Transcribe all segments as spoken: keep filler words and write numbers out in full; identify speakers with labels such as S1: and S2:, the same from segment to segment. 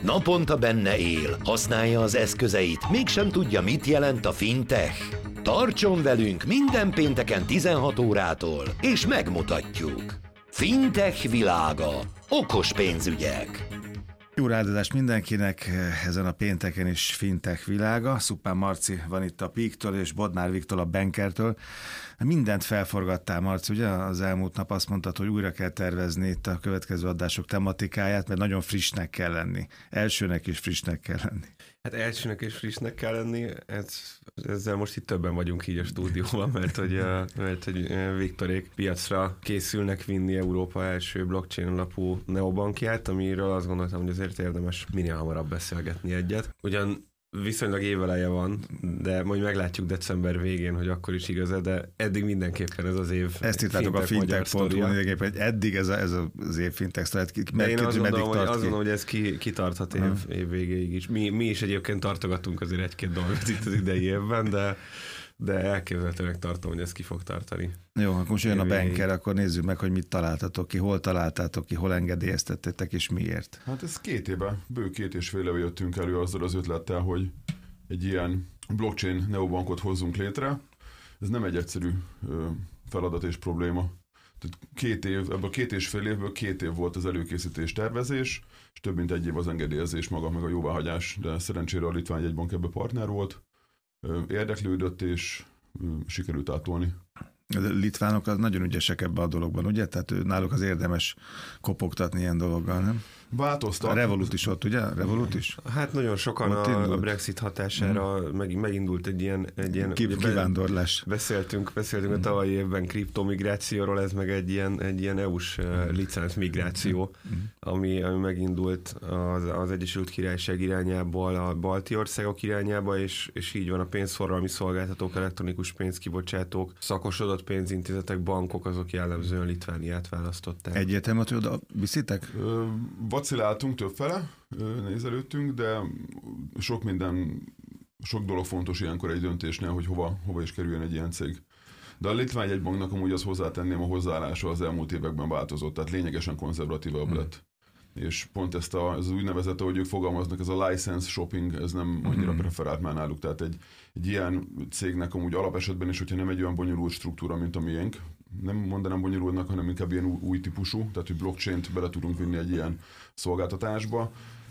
S1: Naponta benne él, használja az eszközeit, mégsem tudja, mit jelent a fintech. Tartson velünk minden pénteken tizenhat órától, és megmutatjuk. Fintech világa. Okos pénzügyek.
S2: Jó ráadást mindenkinek, ezen a pénteken is fintech világa. Szupán Marci van itt a Peak-től, és Bodnár Viktor a Bankertől. Mindent felforgattál, Marci, ugye? Az elmúlt nap azt mondtad, hogy újra kell tervezni itt a következő adások tematikáját, mert nagyon frissnek kell lenni. Elsőnek is frissnek kell lenni.
S3: Hát elsőnek is frissnek kell lenni, ez, ezzel most itt többen vagyunk így a stúdióban, mert hogy, mert, hogy Viktorék piacra készülnek vinni Európa első blockchain alapú neobankját, amiről azt gondoltam, hogy azért érdemes minél hamarabb beszélgetni egyet. Ugyan viszonylag éveleje van, de majd meglátjuk december végén, hogy akkor is igaz, de eddig mindenképpen ez az év.
S2: Ezt írtátok a fintech pont hu, hogy eddig ez, a, ez az év fintech sztoria.
S3: De én azt gondolom, hogy, azt gondolom, hogy ez ki, kitarthat év, uh-huh. év végéig is. Mi, mi is egyébként tartogatunk azért egy-két dolgot itt az idei évben, de de elképzelhetőnek tartom, hogy ez ki fog tartani.
S2: Jó, akkor most jön a Banker, akkor nézzük meg, hogy mit találtatok ki, hol találtátok ki, hol engedélyeztettetek, és miért.
S4: Hát ez két éve, bő két és fél éve jöttünk elő azzal az ötlettel, hogy egy ilyen blockchain neobankot hozzunk létre. Ez nem egy egyszerű feladat és probléma. Tehát két év, ebből két és fél évből két év volt az előkészítés, tervezés, és több mint egy év az engedélyezés maga, meg a jóváhagyás, de szerencsére a Litván Jegybank ebbe partner volt, érdeklődött, és sikerült átolni.
S2: A litvánok az nagyon ügyesek ebbe a dologban, ugye? Tehát náluk az érdemes kopogtatni ilyen dologgal, nem?
S4: Változtak.
S2: A Revolut is ott, ugye? A Revolut is?
S3: Hát nagyon sokan a, a Brexit hatására mm. meg, megindult egy ilyen... Egy ilyen
S2: kivándorlás.
S3: Beszéltünk, beszéltünk mm. a tavalyi évben kriptomigrációról, ez meg egy ilyen, egy ilyen é u-s mm. licenc migráció, mm. ami, ami megindult az, az Egyesült Királyság irányából a balti országok irányába, és, és így van a pénzforgalmi szolgáltatók, elektronikus pénzkibocsátók, szakosodott pénzintézetek, bankok, azok jellemzően Litvániát választották.
S2: Egyértelmű, hogy oda viszitek?
S4: Ö, vaciláltunk többfele, nézelődtünk, de sok minden, sok dolog fontos ilyenkor egy döntésnél, hogy hova, hova is kerüljön egy ilyen cég. De a Litván Jegybanknak amúgy az hozzátenném, a hozzáállása az elmúlt években változott, tehát lényegesen konzervatívabb hmm. lett. És pont ezt a, ez az úgynevezett, ahogy ők fogalmaznak, ez a license shopping, ez nem annyira mm. preferált már náluk. Tehát egy, egy ilyen cégnek amúgy alapesetben is, hogyha nem egy olyan bonyolult struktúra, mint a miénk, nem mondanám bonyolultnak, hanem inkább ilyen új, új típusú, tehát hogy blockchain-t bele tudunk vinni egy ilyen szolgáltatásba.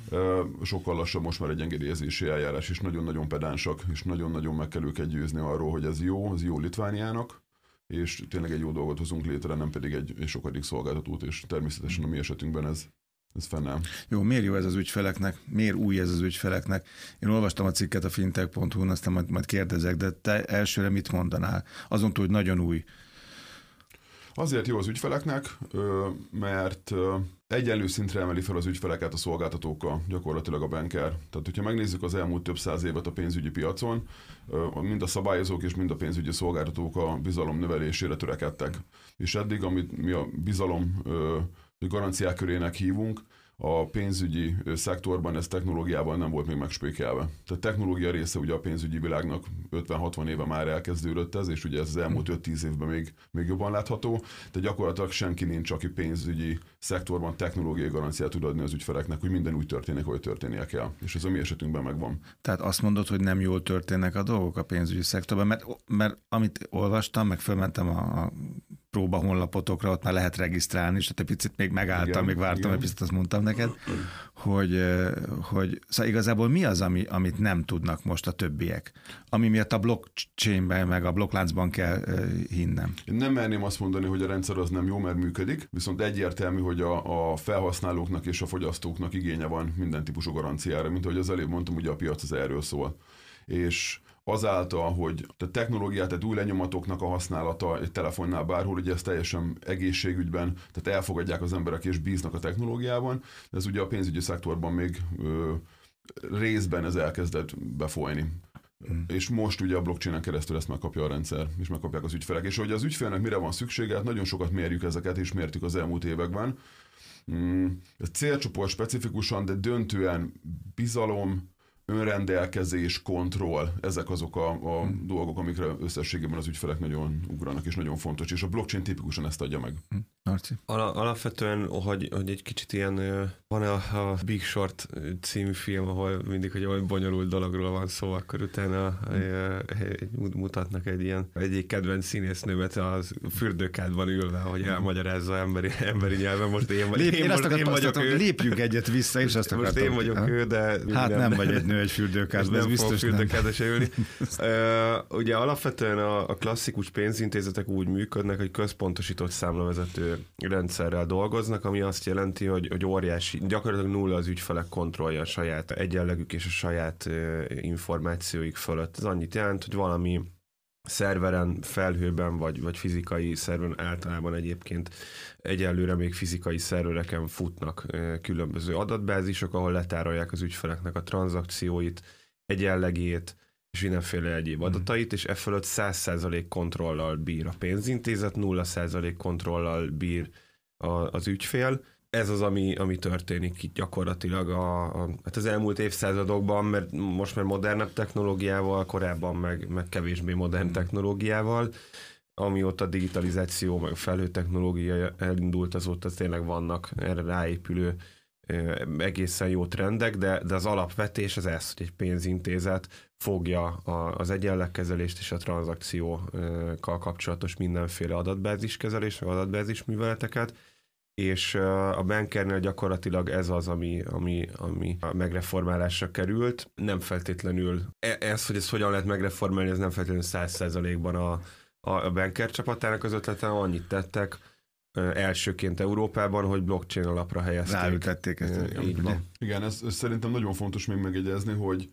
S4: Sokkal lassabb most már egy engedélyezési eljárás, és nagyon-nagyon pedánsak, és nagyon-nagyon meg kell őket győzni arról, hogy ez jó, ez jó Litvániának, és tényleg egy jó dolgot hozunk létre, nem pedig egy, egy sokadik szolgáltatót, és természetesen a mi esetünkben ez Ez fennáll.
S2: Jó, miért jó ez az ügyfeleknek? Miért új ez az ügyfeleknek? Én olvastam a cikket a fintech pont hu-n, aztán majd, majd kérdezek, de te elsőre mit mondanál? Azon túl, hogy nagyon új.
S4: Azért jó az ügyfeleknek, mert egyenlő szintre emeli fel az ügyfeleket a szolgáltatókkal, gyakorlatilag a Banker. Tehát, hogyha megnézzük az elmúlt több száz évet a pénzügyi piacon, mind a szabályozók és mind a pénzügyi szolgáltatók a bizalom növelésére törekedtek. És eddig, amit mi a bizalom garanciák körének hívunk, a pénzügyi szektorban ez technológiával nem volt még megspékelve. Tehát technológia része ugye a pénzügyi világnak ötven-hatvan éve már elkezdődött ez, és ugye ez az elmúlt öt-tíz évben még, még jobban látható. Tehát gyakorlatilag senki nincs, aki pénzügyi szektorban technológiai garanciát tud adni az ügyfeleknek, hogy minden úgy történik, ahogy történnie kell. És ez a mi esetünkben megvan.
S2: Tehát azt mondod, hogy nem jól történnek a dolgok a pénzügyi szektorban, mert, mert amit olvastam, meg fölmentem a, a próba honlapotokra, ott már lehet regisztrálni, és egy picit még megálltam, igen, még vártam, egy picit azt mondtam neked, hogy, hogy szóval igazából mi az, ami, amit nem tudnak most a többiek, ami miatt a blockchainben, meg a blokkláncban kell hinnem.
S4: Én nem merném azt mondani, hogy a rendszer az nem jó, mert működik, viszont egyértelmű, hogy a, a felhasználóknak és a fogyasztóknak igénye van minden típusú garanciára, mint ahogy az előbb mondtam, ugye a piac az erről szól. És azáltal, hogy a technológiát, tehát új lenyomatoknak a használata egy telefonnál bárhol, ugye ez teljesen egészségügyben, tehát elfogadják az emberek és bíznak a technológiában, de ez ugye a pénzügyi szektorban még ö, részben ez elkezdett befolyni. Mm. És most ugye a blockchainen keresztül ezt megkapja a rendszer, és megkapják az ügyfelek. És hogy az ügyfélnek mire van szüksége, hát nagyon sokat mérjük ezeket, és mértük az elmúlt években. Mm, ez célcsoport specifikusan, de döntően bizalom, önrendelkezés, kontroll, ezek azok a, a hmm. dolgok, amikre összességében az ügyfelek nagyon ugranak, és nagyon fontos, és a blockchain tipikusan ezt adja meg.
S2: Marci?
S3: Al- alapvetően, hogy, hogy egy kicsit ilyen, van a, a Big Short című film, ahol mindig, hogy olyan bonyolult dologról van szó, akkor utána egy, mutatnak egy ilyen, egyik kedvenc színésznőmet az fürdőkádban ülve, hogy elmagyarázza emberi, emberi nyelven. Most én,
S2: Lép,
S3: én,
S2: én,
S3: most,
S2: azt
S3: én vagyok ő.
S2: Lépjünk egyet vissza, és azt
S3: Most
S2: akartam.
S3: én vagyok
S2: ha?
S3: ő, de...
S2: Hát nem,
S3: nem
S2: vagy egy nő egy fürdőkádban, ez biztos nem.
S3: Fürdőkádba se ülni. uh, ugye alapvetően a, a klasszikus pénzintézetek úgy működnek, hogy központosított számlavezető rendszerrel dolgoznak, ami azt jelenti, hogy, hogy óriási, gyakorlatilag nulla az ügyfelek kontrollja a saját egyenlegük és a saját uh, információik fölött. Ez annyit jelent, hogy valami szerveren, felhőben, vagy, vagy fizikai szerveren, általában egyébként egyelőre még fizikai szervereken futnak uh, különböző adatbázisok, ahol letárolják az ügyfeleknek a tranzakcióit, egyenlegét, és mindenféle egyéb adatait, és e fölött száz százalék kontrollal bír a pénzintézet, nulla százalék kontrollal bír a, az ügyfél. Ez az, ami, ami történik itt gyakorlatilag a, a, hát az elmúlt évszázadokban, mert most már modernebb technológiával, korábban meg, meg kevésbé modern technológiával, amióta a digitalizáció, meg a felhőtechnológia elindult, azóta tényleg vannak erre ráépülő egészen jó trendek, de, de az alapvetés az ez, hogy egy pénzintézet fogja a, az egyenlegkezelést és a tranzakciókkal kapcsolatos mindenféle adatbáziskezelést, adatbázis műveleteket, és a bankernél gyakorlatilag ez az, ami, ami, ami a megreformálásra került. Nem feltétlenül, ez, hogy ezt hogyan lehet megreformálni, ez nem feltétlenül száz százalékban a, a banker csapatának az ötlete, annyit tettek, elsőként Európában, hogy blockchain alapra helyezték.
S2: Ráültették ezt.
S3: Így van.
S4: Igen, ez, ez szerintem nagyon fontos még megjegyezni, hogy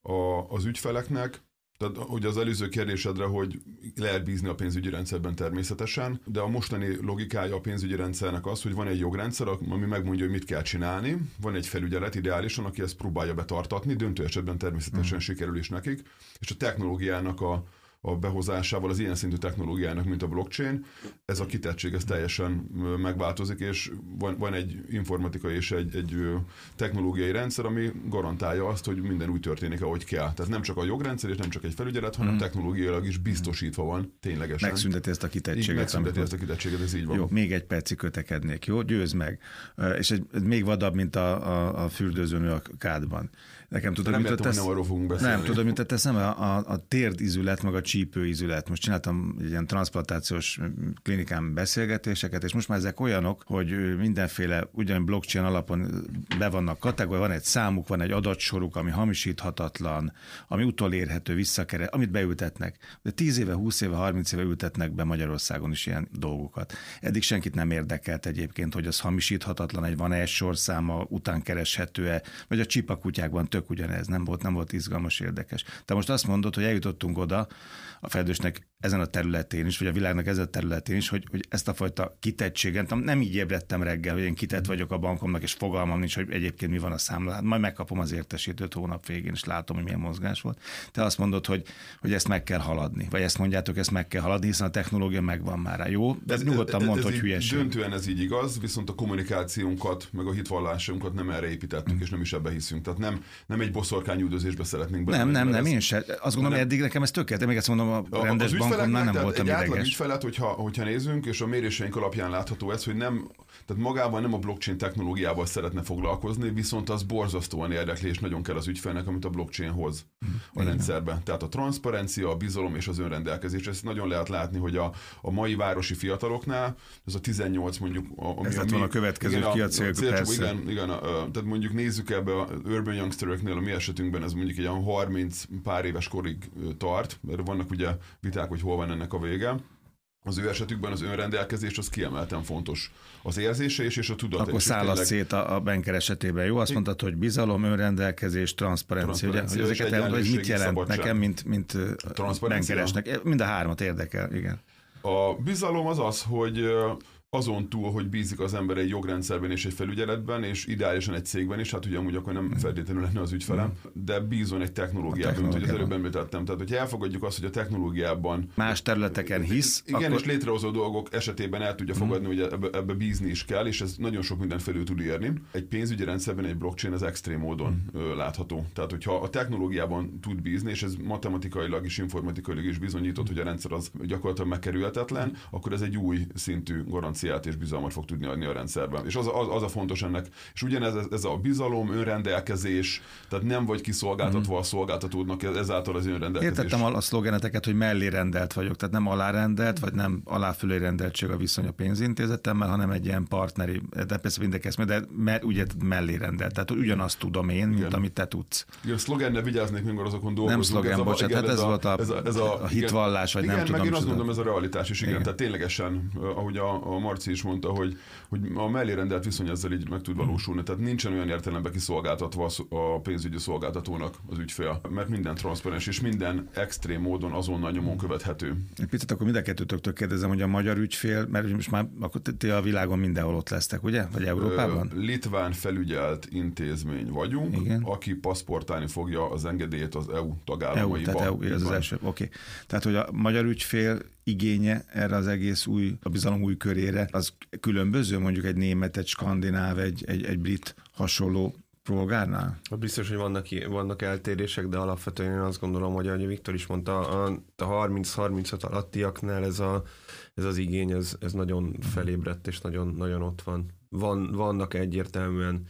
S4: a, az ügyfeleknek, tehát hogy az előző kérdésedre, hogy lehet bízni a pénzügyi rendszerben természetesen, de a mostani logikája a pénzügyi rendszernek az, hogy van egy jogrendszer, ami megmondja, hogy mit kell csinálni, van egy felügyelet ideálisan, aki ezt próbálja betartatni, döntő esetben természetesen mm. sikerül is nekik, és a technológiának a a behozásával, az ilyen szintű technológiának, mint a blockchain, ez a kitettség ez teljesen megváltozik, és van, van egy informatikai és egy, egy technológiai rendszer, ami garantálja azt, hogy minden úgy történik, ahogy kell. Tehát nem csak a jogrendszer, és nem csak egy felügyelet, hanem mm. technológiailag is biztosítva van, ténylegesen.
S2: Megszünteti ezt a kitettséget.
S4: Így megszünteti ezt a kitettséget, ez így van.
S2: Jó, még egy percig kötekednék, jó? Győzd meg. És egy, még vadabb, mint a, a, a fürdőzőnő a kádban. Nekem tudod,
S4: nem
S2: mint
S4: értem,
S2: tesz...
S4: nem arról fogunk beszélni.
S2: Nem, tudod, mint teszem, a, a, a térdizület, meg a csípőizület. Most csináltam egy ilyen transzplantációs klinikán beszélgetéseket, és most már ezek olyanok, hogy mindenféle ugyan blockchain alapon be vannak kategória, van egy számuk, van egy adatsoruk, ami hamisíthatatlan, ami utolérhető, visszakere, amit beültetnek. De tíz éve, húsz éve, harminc éve ültetnek be Magyarországon is ilyen dolgokat. Eddig senkit nem érdekelt egyébként, hogy az hamisíthatatlan, egy van-e egy sorszáma, után kereshető-e, vagy a csipakutyákban tök ugyanez, nem volt, nem volt izgalmas, érdekes. Te most azt mondod, hogy eljutottunk oda a fejlődésnek ezen a területén is, vagy a világnak ezen a területén is, hogy, hogy ezt a fajta kitettséget, nem így ébredtem reggel, hogy én kitett vagyok a bankomnak, és fogalmam nincs, hogy egyébként mi van a számlán. Majd megkapom az értesítőt hónap végén, és látom, hogy milyen mozgás volt. Te azt mondod, hogy, hogy ezt meg kell haladni, vagy ezt mondjátok, ezt meg kell haladni, hiszen a technológia megvan már. Jó? De ez, nyugodtan mondd, hogy hülyeség.
S4: Döntően ez így igaz, viszont a kommunikációnkat, meg a hitvallásunkat nem erre építettük, mm. és nem is ebbe hiszünk. Tehát nem, nem egy boszorkányüldözésbe szeretnénk
S2: be. Nem, nem, nem, én sem. Azt gondolom, eddig nekem ez tökéletes. Még ezt mondom, a rendes bankomnál nem voltam
S4: ideges. Egy átlag
S2: ideges.
S4: ügyfelet, hogyha, hogyha nézünk, és a méréseink alapján látható ez, hogy nem, tehát magában nem a blockchain technológiával szeretne foglalkozni, viszont az borzasztóan érdekli, és nagyon kell az ügyfelnek, amit a blockchain hoz a rendszerben. Tehát a transzparencia, a bizalom és az önrendelkezés. Ezt nagyon lehet látni, hogy a, a mai városi fiataloknál, ez a tizennyolc mondjuk... Ami,
S2: ez lett volna a következő,
S4: igen,
S2: ki a cél, persze.
S4: Igen, igen a, tehát mondjuk nézzük ebbe az urban youngstereknél, a mi esetünkben ez mondjuk egy olyan harminc pár éves korig tart, mert vannak ugye viták, hogy hol van ennek a vége. Az ő esetükben az önrendelkezés az kiemelten fontos. Az érzése és, és a tudata.
S2: Akkor szállasz szét a, a banker esetében, jó? Azt mondtad, hogy bizalom, önrendelkezés, transzparencia. Transzparencia ugye, hogy ezeket el, hogy mit jelent szabadság. Nekem, mint, mint bankeresnek? Mind a hármat érdekel, igen.
S4: A bizalom az az, hogy azon túl, hogy bízik az ember egy jogrendszerben és egy felügyeletben, és ideálisan egy cégben is, hát ugye amúgy akkor nem feltétlenül lenne az ügyfelem, de bízon egy technológiában, mint hogy az előbb említettem. Tehát, hogy elfogadjuk azt, hogy a technológiában
S2: más területeken hisz.
S4: Igen,
S2: akkor...
S4: és létrehozó dolgok esetében el tudja fogadni, hmm. hogy ebbe, ebbe bízni is kell, és ez nagyon sok minden felül tud érni. Egy pénzügyi rendszerben egy blockchain az extrém módon hmm. látható. Tehát, hogyha a technológiában tud bízni, és ez matematikailag és informatikailag is bizonyított, hogy a rendszer az gyakorlatilag megkerülhetetlen, akkor ez egy új szintű garancia garanciát és bizalmat fog tudni adni a rendszerben. És az, az, az a fontos ennek. És ugyanez ez a bizalom, önrendelkezés, tehát nem vagy kiszolgáltatva a szolgáltatódnak, ezáltal az önrendelkezés.
S2: Értettem a, a szlogeneteket, hogy mellé rendelt vagyok, tehát nem alárendelt, vagy nem aláfölé rendeltség a viszony a pénzintézetemmel, hanem egy ilyen partneri, de persze mindenki de mert ugye mellé rendelt, tehát ugyanazt tudom én, mint igen. amit te tudsz.
S4: Igen, szlogennel vigyáznék, mikor azokon dolgozunk.
S2: Nem szlogen, bocsánat, tehát ez, ez volt a, ez a, ez a, a hitvallás, vagy
S4: igen,
S2: nem
S4: meg
S2: tudom.
S4: Én azt mondom, ez a realitás is, igen. igen. Tehát ténylegesen, ahogy a, a Marci is mondta, hogy, hogy a mellé rendelt viszony ezzel így meg tud valósulni. Tehát nincsen olyan értelemben kiszolgáltatva a pénzügyi szolgáltatónak az ügyfél, mert minden transzparens és minden extrém módon azonnal nyomon követhető.
S2: Egy picit akkor mind a kettőtöktől kérdezem, hogy a magyar ügyfél, mert most már akkor ti a világon mindenhol ott lesztek, ugye? Vagy Európában?
S4: Ö, litván felügyelt intézmény vagyunk, igen. aki paszportálni fogja az engedélyt az é u tagállamaiba.
S2: é u, tehát é u, ez az első. Oké. Okay. Tehát, hogy a magyar ügyfél igénye erre az egész új, a bizalom új körére, az különböző, mondjuk egy német, egy skandináv, egy, egy, egy brit hasonló polgárnál?
S3: Biztos, hogy vannak, vannak eltérések, de alapvetően én azt gondolom, hogy ahogy Viktor is mondta, a harminc-harmincöt alattiaknál ez, a, ez az igény, ez, ez nagyon felébredt, és nagyon, nagyon ott van. van. Vannak egyértelműen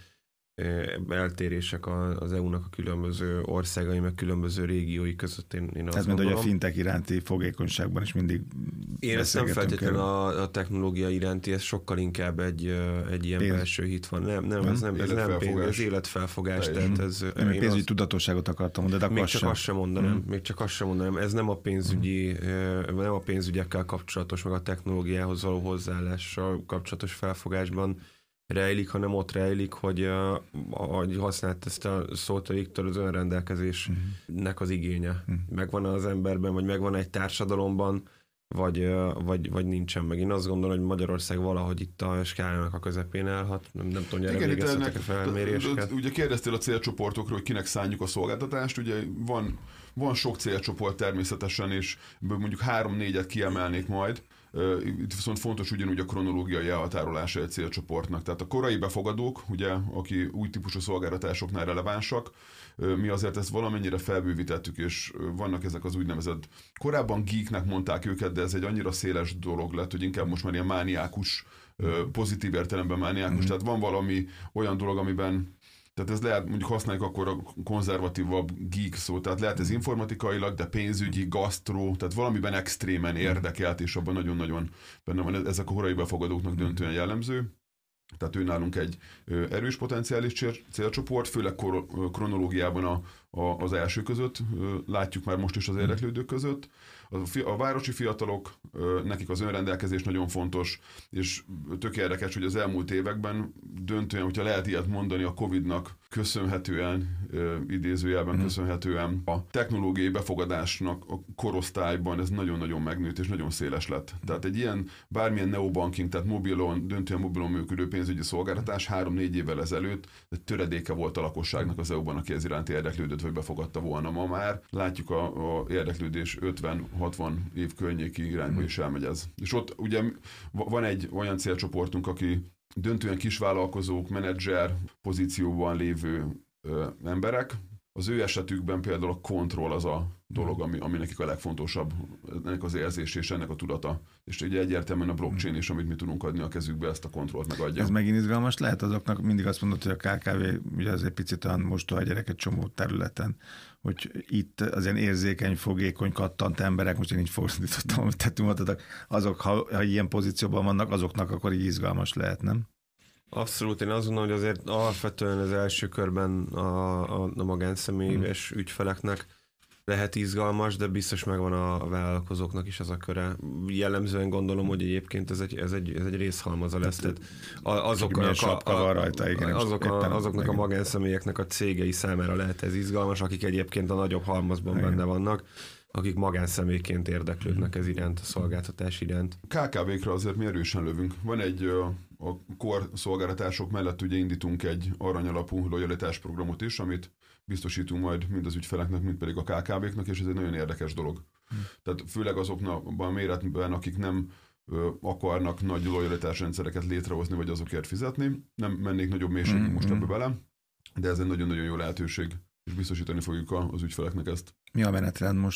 S3: eltérések az é u-nak a különböző országai, meg különböző régiói között. Én, én azt
S2: Ez mind, hogy a fintek iránti fogékonyságban is mindig
S3: én ezt nem feltétlenül a, a technológia iránti, ez sokkal inkább egy, egy ilyen pénz. belső hit van. Nem, nem, ez nem, ez nem pénz, ez életfelfogás. Tehát ez,
S2: én én pénzügyi az, tudatosságot akartam mondani, de
S3: még
S2: csak
S3: sem. azt sem mondanám, mm. még csak azt sem mondanám. Ez nem a pénzügyi, mm. nem a pénzügyekkel kapcsolatos, meg a technológiához való hozzáállással kapcsolatos felfogásban rejlik, hanem ott rejlik, hogy ahogy használt ezt a szót a Viktor, az önrendelkezésnek az igénye. Megvan az emberben, vagy megvan egy társadalomban, vagy, vagy, vagy nincsen meg. Én azt gondolom, hogy Magyarország valahogy itt a skálának a közepén állhat. Nem, nem tudom, hogy erre végeztetek a felméréseket.
S4: Ugye kérdeztél a célcsoportokról, hogy kinek szánjuk a szolgáltatást. Ugye van, van sok célcsoport természetesen, és mondjuk három-négyet kiemelnék majd. Itt viszont fontos ugyanúgy a kronológiai elhatárolása egy célcsoportnak. Tehát a korai befogadók, ugye, aki új típusú szolgáltatásoknál relevánsak, mi azért ezt valamennyire felbővítettük, és vannak ezek az úgynevezett, korábban geeknek mondták őket, de ez egy annyira széles dolog lett, hogy inkább most már ilyen mániákus, pozitív értelemben mániákus, mm-hmm. tehát van valami olyan dolog, amiben tehát ez lehet, mondjuk használjuk akkor a konzervatívabb geek szót, tehát lehet ez informatikailag, de pénzügyi, gasztró, tehát valamiben extrémen érdekelt, és abban nagyon-nagyon benne van, ezek a korai befogadóknak döntően jellemző. Tehát ő nálunk egy erős potenciális célcsoport, főleg kronológiában a, a, az első között, látjuk már most is az érdeklődők között. A, a városi fiatalok, nekik az önrendelkezés nagyon fontos, és tök érdekes, hogy az elmúlt években döntően, hogyha lehet ilyet mondani, a Covidnak köszönhetően, idézőjelben mm. köszönhetően a technológiai befogadásnak a korosztályban ez nagyon-nagyon megnőtt, és nagyon széles lett. Tehát egy ilyen bármilyen neobanking, tehát mobilon, döntően mobilon működő pénzügyi szolgáltatás három-négy évvel ezelőtt egy töredéke volt a lakosságnak az é u-ban, aki ez iránti érdeklődött, vagy befogadta volna. Ma már látjuk a, a érdeklődés ötven-hatvan év környéki irányba is elmegy ez. És ott ugye van egy olyan célcsoportunk, aki döntően kisvállalkozók, menedzser pozícióban lévő ö, emberek. Az ő esetükben például a kontroll az a dolog, ami, ami nekik a legfontosabb, ennek az érzés és ennek a tudata. És ugye egyértelműen a blockchain is, amit mi tudunk adni a kezükbe, ezt a kontrollt megadja.
S2: Ez megint izgalmas lehet azoknak, mindig azt mondod, hogy a ká ká vé ugye az egy picit olyan mostoha gyerek egy csomó területen, hogy itt az ilyen érzékeny, fogékony, kattant emberek, most én így fordítottam, amit tettünk, mondtatok, azok, ha, ha ilyen pozícióban vannak, azoknak akkor így izgalmas lehet, nem?
S3: Abszolút, én azt gondolom, hogy azért alapvetően az első körben a, a, a magánszemélyes mm. ügyfeleknek lehet izgalmas, de biztos megvan a vállalkozóknak is az a köre. Jellemzően gondolom, hogy egyébként ez egy, ez egy, ez egy részhalmaza lesz. Tehát azok a, a, a, rajta, igen, azok a, azoknak igen. a magánszemélyeknek a cégei számára lehet ez izgalmas, akik egyébként a nagyobb halmazban igen. benne vannak, akik magánszemélyként érdeklődnek ez iránt, a szolgáltatás iránt.
S4: ká ká vékre azért mi erősen lövünk. Van egy, a core szolgáltatások mellett ugye indítunk egy aranyalapú lojalitás programot is, amit biztosítunk majd mind az ügyfeleknek, mind pedig a ká ká véknek, és ez egy nagyon érdekes dolog. Hmm. Tehát főleg azoknak a méretben, akik nem ö, akarnak nagy lojalitásrendszereket létrehozni, vagy azokért fizetni. Nem mennék nagyobb mélységig hmm. most ebbe bele, de ez egy nagyon-nagyon jó lehetőség, és biztosítani fogjuk az ügyfeleknek ezt.
S2: Mi a menetrend most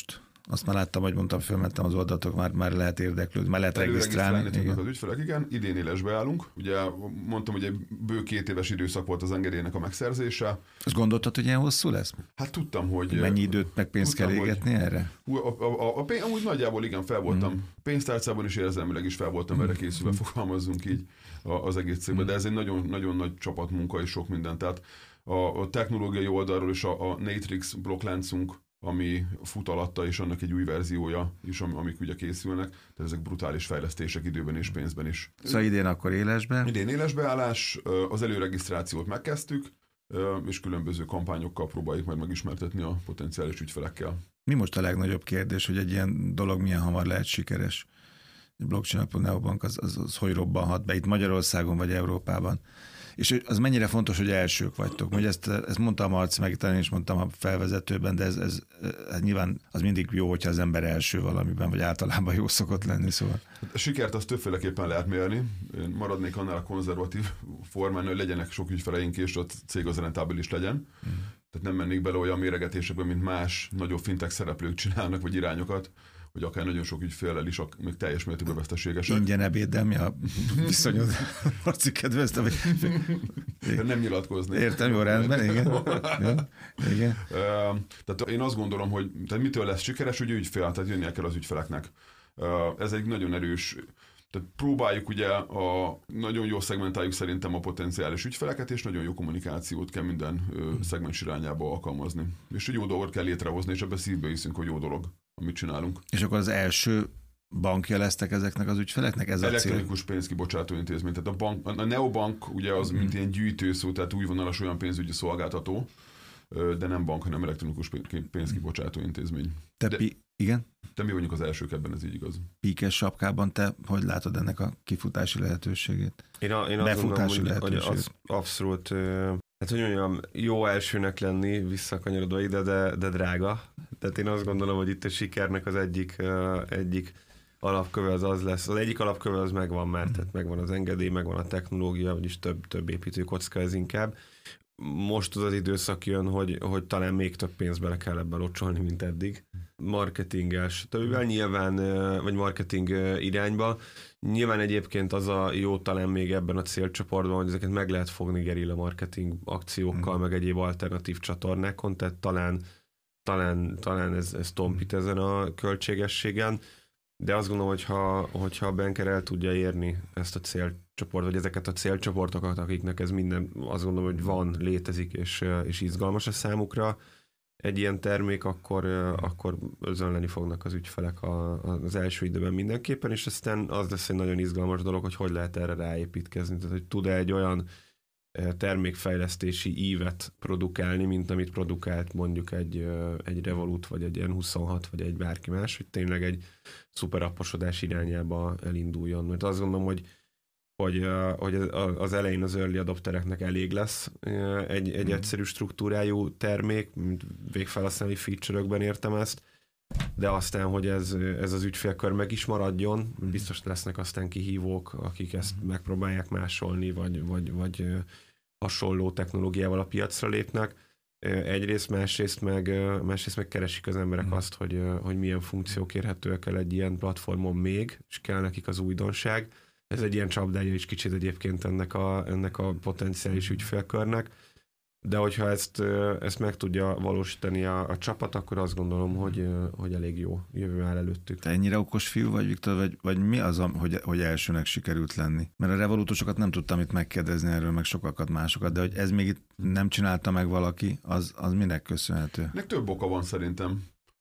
S2: Azt már láttam, hogy mondtam, fölmentem az oldalatok, már, már lehet érdeklődni, már lehet regisztrálni.
S4: Igen. Az ügyfelek, igen, idén élesbe állunk. Ugye mondtam, hogy egy bő két éves időszak volt az engedélynek a megszerzése.
S2: Azt gondoltad, hogy ilyen hosszú lesz?
S4: Hát tudtam, hogy...
S2: hogy mennyi időt meg pénzt tudtam, kell égetni hogy, erre?
S4: A, a, a, a, a, amúgy nagyjából igen, fel voltam. Mm. Pénztárcában is érzelmileg is fel voltam mm. erre készülve, fogalmazzunk így az egész cégben. Mm. De ez egy nagyon, nagyon nagy csapatmunka és sok minden. Tehát a, a technológiai oldalról is a, a Natrix blokkláncunk, ami fut alatta, és annak egy új verziója is, amik ugye készülnek. Tehát ezek brutális fejlesztések időben és pénzben is.
S2: Szóval idén akkor élesbe?
S4: Idén élesbeállás, az előregisztrációt megkezdtük, és különböző kampányokkal próbáljuk majd megismertetni a potenciális ügyfelekkel.
S2: Mi most a legnagyobb kérdés, hogy egy ilyen dolog milyen hamar lehet sikeres? Blockchain alapú neobank az, az, az hogy robbanhat be itt Magyarországon vagy Európában? És az mennyire fontos, hogy elsők vagytok. Ugye ezt, ezt mondtam a Marci, meg talán is mondtam a felvezetőben, de ez, ez, ez nyilván az mindig jó, hogyha az ember első valamiben, vagy általában jó szokott lenni. Szóval.
S4: A sikert azt többféleképpen lehet mérni. Én maradnék annál a konzervatív formán, hogy legyenek sok ügyfeleink, és a cég az rentábilis legyen. Hmm. Tehát nem mennék bele olyan méregetésekbe, mint más nagyobb fintech szereplők csinálnak, vagy irányokat, hogy akár nagyon sok ügyféllel is, még teljes mértékben veszteségesek.
S2: Ingyen ebéddel, mi a viszonyod? Marci kedvezte?
S4: Nem nyilatkozni.
S2: Értem, jó, rendben, igen. Ja, igen.
S4: Uh, tehát én azt gondolom, hogy tehát mitől lesz sikeres, hogy ügyfél, tehát jönnie kell az ügyfeleknek. Uh, ez egy nagyon erős, tehát próbáljuk ugye, a, nagyon jó szegmentáljuk szerintem a potenciális ügyfeleket, és nagyon jó kommunikációt kell minden uh, szegmens irányába alkalmazni. És egy jó dolgot kell létrehozni, és ebbe szívbe hiszünk, hogy jó dolog, amit csinálunk.
S2: És akkor az első bankja lesztek ezeknek az ügyfeleknek? Ez
S4: elektronikus pénzkibocsátó intézmény. Tehát a, bank, a neobank ugye az, mm. mint ilyen gyűjtőszó, tehát újvonalas olyan pénzügyi szolgáltató, de nem bank, hanem elektronikus pénzkibocsátó intézmény.
S2: Te
S4: de,
S2: pi- igen?
S4: De mi vagyunk az elsők ebben, ez így igaz.
S2: Píkes sapkában te hogy látod ennek a kifutási lehetőségét?
S3: Én, a, én azt gondolom, hogy, hogy az abszolút, hát hogy mondjam, jó elsőnek lenni, visszakanyarodva ide, de, de drága. Tehát én azt gondolom, hogy itt a sikernek az egyik, egyik alapköve az az lesz. Az egyik alapköve az megvan már, tehát megvan az engedély, megvan a technológia, vagyis több, több építőkocka ez inkább. Most az az időszak jön, hogy, hogy talán még több pénzt bele kell ebben locsolni, mint eddig. Marketinges, többvel nyilván, vagy marketing irányba. Nyilván egyébként az a jó talán még ebben a célcsoportban, hogy ezeket meg lehet fogni gerilla marketing akciókkal, hmm. meg egyéb alternatív csatornákon, tehát talán, talán, talán ez, ez tompít ezen a költségességen. De azt gondolom, hogyha, hogyha a banker el tudja érni ezt a célcsoport, vagy ezeket a célcsoportokat, akiknek ez minden, azt gondolom, hogy van, létezik, és, és izgalmas a számukra egy ilyen termék, akkor, akkor özönleni fognak az ügyfelek a, az első időben mindenképpen, és aztán az lesz egy nagyon izgalmas dolog, hogy hogy lehet erre ráépítkezni, tehát hogy tud-e egy olyan termékfejlesztési ívet produkálni, mint amit produkált mondjuk egy, egy Revolut, vagy egy en huszonhat, vagy egy bárki más, hogy tényleg egy szuperapposodás irányába elinduljon. Mert azt gondolom, hogy, hogy, hogy az elején az early adoptereknek elég lesz egy, egy egyszerű struktúrájú termék, mint végfelhasználói feature-ökben értem ezt, de aztán, hogy ez, ez az ügyfélkör meg is maradjon, biztos lesznek aztán kihívók, akik ezt megpróbálják másolni, vagy, vagy, vagy hasonló technológiával a piacra lépnek. Egyrészt, másrészt meg, másrészt meg keresik az emberek azt, hogy, hogy milyen funkciók érhetőek el egy ilyen platformon még, és kell nekik az újdonság. Ez egy ilyen csapdája is kicsit egyébként ennek a, ennek a potenciális ügyfélkörnek. De hogyha ezt, ezt meg tudja valósítani a, a csapat, akkor azt gondolom, hogy, hogy elég jó jövő áll előttük.
S2: Te ennyire okos fiú vagy, Viktor, vagy, vagy mi az, hogy, hogy elsőnek sikerült lenni? Mert a Revolutosokat nem tudtam itt megkérdezni erről, meg sokakat másokat, de hogy ez még itt nem csinálta meg valaki, az, az minek köszönhető?
S4: Nek több oka van szerintem.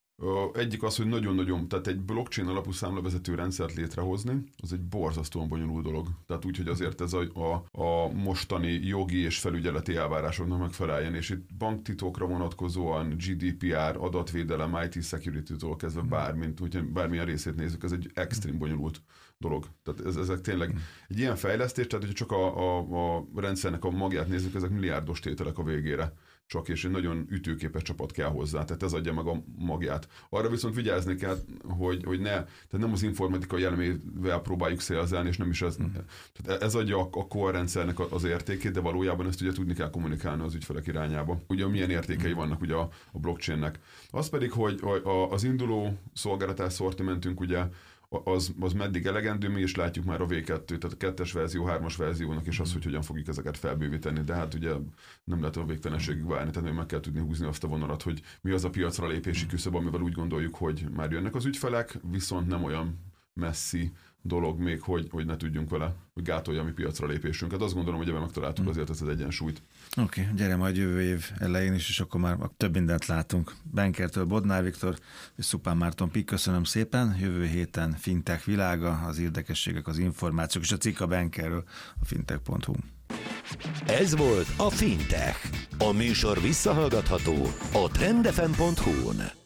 S4: Egyik az, hogy nagyon-nagyon, tehát egy blockchain alapú számlavezető rendszert létrehozni, az egy borzasztóan bonyolult dolog. Tehát úgy, hogy azért ez a, a, a mostani jogi és felügyeleti elvárásoknak megfeleljen, és itt banktitokra vonatkozóan gé dé pé er, adatvédelem, i té security-tól kezdve bármint, úgyhogy bármilyen részét nézzük, ez egy extrém bonyolult dolog. Tehát ez, ezek tényleg egy ilyen fejlesztés, tehát hogyha csak a, a, a rendszernek a magját nézzük, ezek milliárdos tételek a végére. Csak és egy nagyon ütőképes csapat kell hozzá, tehát ez adja meg a magját. Arra viszont vigyázni kell, hogy, hogy ne, tehát nem az informatika jellemével próbáljuk szélzelni, és nem is ez. Mm. Tehát ez adja a, a core rendszernek az értékét, de valójában ezt ugye tudni kell kommunikálni az ügyfelek irányába. Ugye milyen értékei vannak ugye a, a blockchainnek. Az pedig, hogy az induló szolgáltatás szortimentünk ugye Az, az meddig elegendő, mi is látjuk már a vé kettő, tehát a kettes verzió, hármas verziónak is az, hogy hogyan fogjuk ezeket felbővíteni, de hát ugye nem lehet a végtelenségig várni, tehát meg kell tudni húzni azt a vonalat, hogy mi az a piacra lépési küszöb, amivel úgy gondoljuk, hogy már jönnek az ügyfelek, viszont nem olyan messzi dolog még, hogy, hogy ne tudjunk vele, hogy gátolja a mi piacra lépésünket. Azt gondolom, hogy ebben megtaláltuk azért ezt az egyensúlyt.
S2: Oké, okay, gyere majd jövő év elején is, és akkor már több mindent látunk. Bankertől Bodnár Viktor és Szupán Márton Pik, köszönöm szépen. Jövő héten Fintech világa, az érdekességek, az információk, és a cikk a Bankerről a fintech pont hu.
S1: Ez volt a Fintech. A műsor visszahallgatható a trend f m pont hu-n.